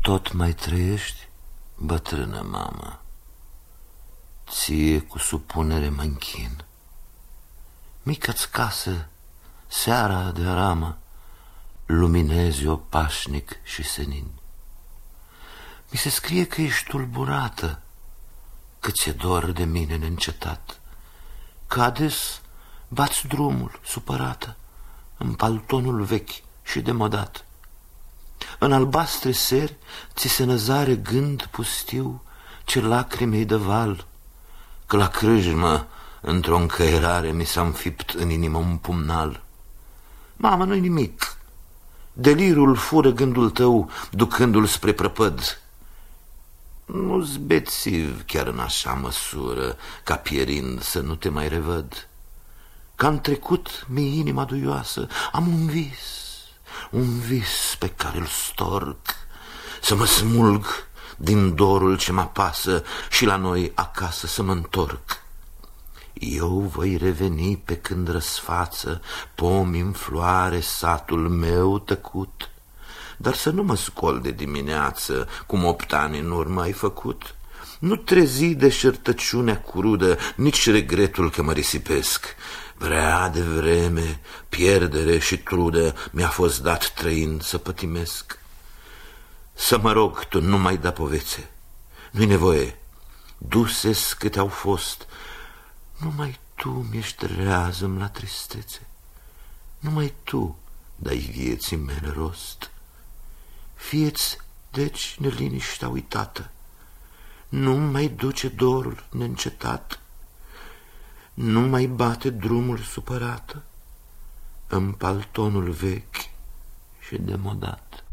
Tot mai trăiești, bătrână mamă? Ție cu supunere mă închin. Mică-ți casă, seara de aramă, luminezi-o pașnic și senin. Mi se scrie că ești tulburată, că ți-e dor de mine neîncetat, că ades bați drumul supărată în paltonul vechi și demodat. În albastre seri ți se năzare gând pustiu ce lacrimei de val, că la crâjmă într-o încăierare mi s-a înfipt în inimă un pumnal. Mamă, nu-i nimic, delirul fură gândul tău ducându-l spre prăpăd. Nu-s bețiv chiar în așa măsură ca pierind să nu te mai revăd. Că-n trecut mi-e inima duioasă, am un vis pe care îl storc, să mă smulg din dorul ce mă apasă și la noi acasă să mă întorc. Eu voi reveni pe când răsfață pomi în floare satul meu tăcut, dar să nu mă scol de dimineață, cum 8 ani în urmă ai făcut. Nu trezi deșertăciunea crudă, nici regretul că mă risipesc. Prea devreme pierdere și trudă mi-a fost dat trăind să pătimesc. Să mă rog, tu nu mai da povețe, nu-i nevoie, duse-s câte au fost. Numai tu mi-ești rează-mi la tristețe, numai tu dai vieții mele rost. Fie-ți, deci, neliniștea uitată, nu mai duce dorul neîncetat, nu mai bate drumul supărată în paltonul vechi și demodat.